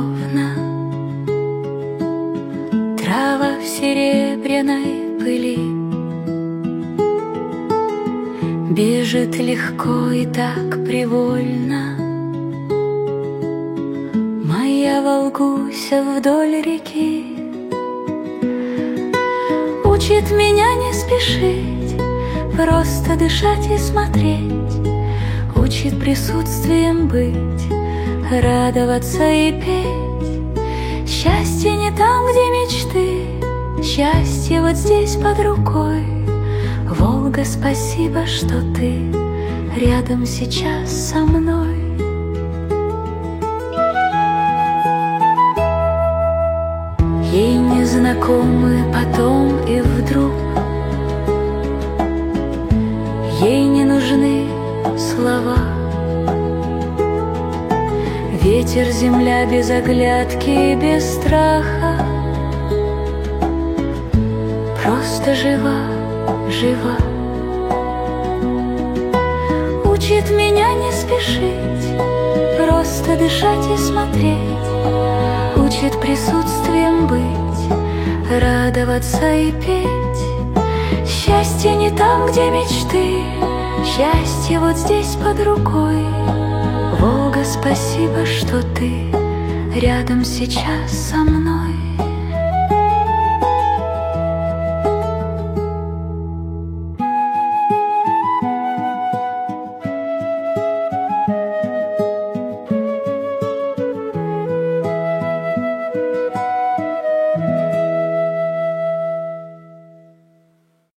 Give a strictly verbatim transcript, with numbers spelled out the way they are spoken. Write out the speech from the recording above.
ровно. Трава в серебряной пыли бежит легко и так привольно. Моя Волгуся вдоль реки учит меня не спешить, просто дышать и смотреть. Учит присутствием быть, радоваться и петь. Счастье не там, где мечты, счастье вот здесь под рукой. Волга, спасибо, что ты рядом сейчас со мной. Ей незнакомы потом и вдруг, ей не нужны слова. Ветер, земля без оглядки и без страха, просто жива, жива. Учит меня не спешить, просто дышать и смотреть. Учит присутствием быть, радоваться и петь. Счастье не там, где мечты, счастье вот здесь под рукой. Волга, спасибо, что ты рядом сейчас со мной.